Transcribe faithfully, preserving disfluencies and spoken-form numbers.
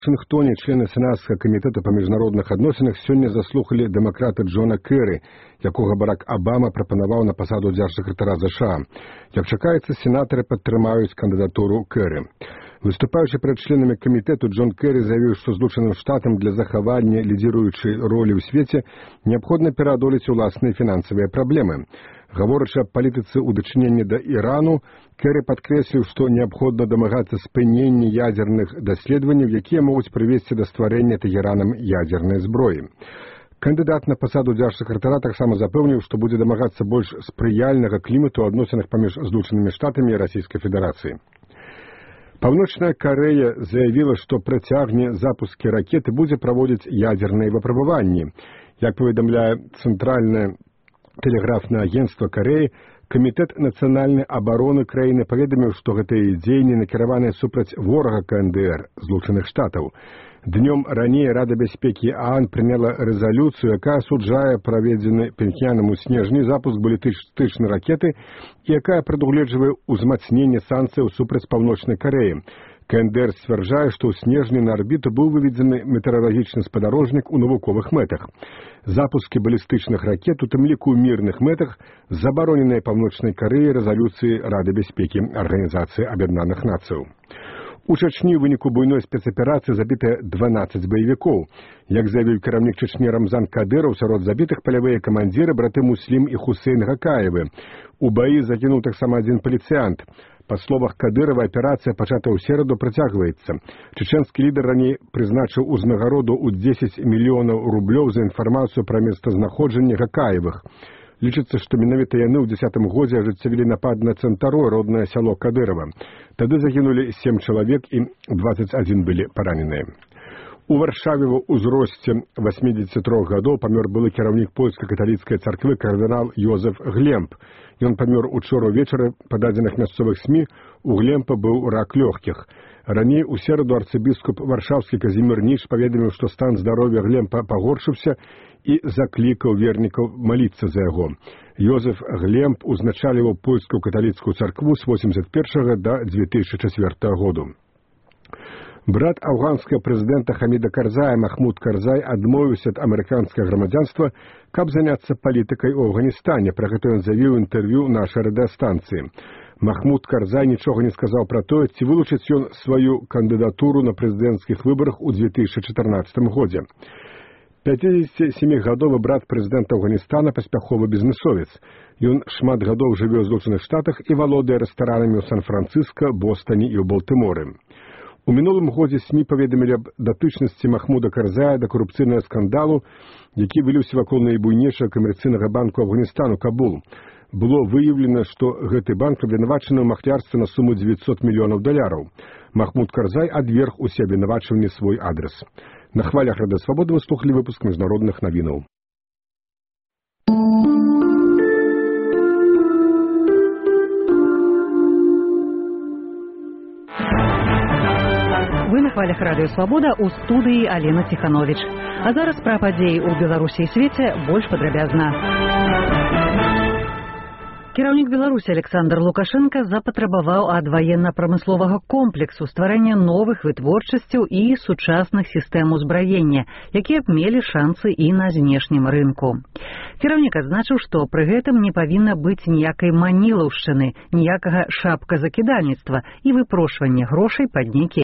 Вашингтоне члены сенатскага камітэта па міжнародных адносінах сёння заслухалі дэмакрата Джона Кэры, якога Барак Абама прапанаваў на пасаду дзяржсакратара ЗША. Як чакаецца, сенатары падтрымаюць кандыдатуру Кэры. Выступаючы перад членамі камітэту, Джон Кэры заявіў, што Злучаным Штатам для захавання лідзіруючай ролі ў свеце неабходна пераадолець уласныя фінансавыя праблемы. Гаворачы аб палітыцы ў дачыненні да Ірану, Кэры падкрэсліў, што неабходна дамагацца спынення ядзерных даследаванняў, якія могуць прывесці да стварэння Тэгеранам ядзернай зброі. Кандыдат на пасаду дзяржсакратара таксама запэўніў, што будзе дамагацца больш спрыяльнага клімату ў адносінах паміж Злучанымі Штатамі і Расійскай Федэрацыяй. Паўночная Карэя заявіла, што працягне запускі ракеты, будзе праводзіць ядзерныя выпрабаванні. Як паведамляе цэнтральнае тэлеграфнае агенцтва Карэі, Камітэт нацыянальнай абароны краіны паведаміў, што гэтыя дзеянні накіраваныя супраць ворага КНДР Злучаных Штатаў. Днём раней Рада бяспекі ААН прыняла рэзалюцыю, якая асуджае праведзены Пхеньяном у снежні запуск балістычнай ракеты і якая прадугледжвае ўзмацненне санкцыяў супраць Паўночнай Карэі. КНДР сцвярджае, што ў снежні на арбіту быў выведзены метэаралагічны спадарожнік у навуковых мэтах. Запускі балістычных ракет, у тым ліку ў мірных мэтах, забароненыя Паўночнай Карэі рэзалюцыі Рады бяспекі Арганізацыі Аб'яднаных Нацыяў. У Чачні ў выніку буйной спецаперацыі забітыя дванаццаць баевікоў. Як заявіў кіраўнік Чачні Рамзан Кадыраў, сярод забітых палявыя камандзіры браты Муслім і Хусейн Гакаевы. У баі загінуў таксама адзін паліцыянт. Па словах Кадырава, аперацыя, пачатая ў сераду, працягваецца. Чечэнскі лідар раней прызначыў узнагароду ў дзесяць мільёнаў рублёў за інфармацыю пра месцазнаходжанне Гакаевых. Лічыцца, што менавіта яны ў дзесятым годзе ажыццявілі напад на Цэнтаро, роднае сяло Кадырава. Тады загінулі сем чалавек і дваццаць адзін былі параненыя. У Варшаве ў узросце васьмідзесяці трох гадоў памёр былы кіраўнік польскай каталіцкай царквы кардынал Йозеф Глемп. Ён памёр учора ўвечары, па дадзеных мясцовых СМІ, у Глемпа быў рак лёгкіх. Раней у сераду арцыбіскуп варшаўскі Казімір Ніч паведаміў, што стан здароўя Глемпа пагоршыўся і заклікаў вернікаў маліцца за яго. Йозеф Глемп узначаліваў польскую каталіцкую царкву з восемьдесят першага да дзве тысячы чацвёртага году. Брат афганскага прэзідэнта Хаміда Карзая Махмуд Карзай адмовіўся ад амерыканскага грамадзянства, каб заняцца палітыкай у Афганістане. Пра гэта ён заявіў інтэрв'ю нашай радыёстанцыі. Махмуд Карзай нічога не сказаў пра тое, ці вылучыць ён сваю кандыдатуру на прэзідэнцкіх выбарах у дзве тысячы чатырнаццатым годзе. пяцідзесяцісямігадовы брат прэзідэнта Афганістана паспяховы бізнэсовец. Ён шмат гадоў жыве ў Злучаных Штатах і валодае рэстаранамі ў Сан-Францыска, Бостоне і ў Балтыморы. У мінулым годзе СМІ паведамілі аб датычнасці Махмуда Карзая да карупцыйнага скандалу, які выліўся вакол найбуйнейшага камерцыйнага банку Афганістану Кабул. Было выяўлена, што гэты банк абвінавачаны ў махлярстве на суму дзевяцьсот мільёнаў даляраў. Махмуд Карзай адверг усе абвінавачванні свой адрас. На хвалях Радыё Свабода вы слухалі выпуск міжнародных навінаў. Вы на хвалях Радыё Свабода, у студыі Алена Ціхановіч. А зараз пра падзеі ў Беларусі і свеце больш падрабязна. Кіраўнік Беларусі Александр Лукашенко запатрабаваў ад ваенна-прамысловага комплексу стварэння новых вытворчасцяў і сучасных сістэм узбраення, якія б мелі шансы і на знешнім рынку. Кіраўнік адзначыў, што пры гэтым не павінна быць ніякай манілаўшчыны, ніякага шапказакідальніцтва і выпрошвання грошай пад нейкія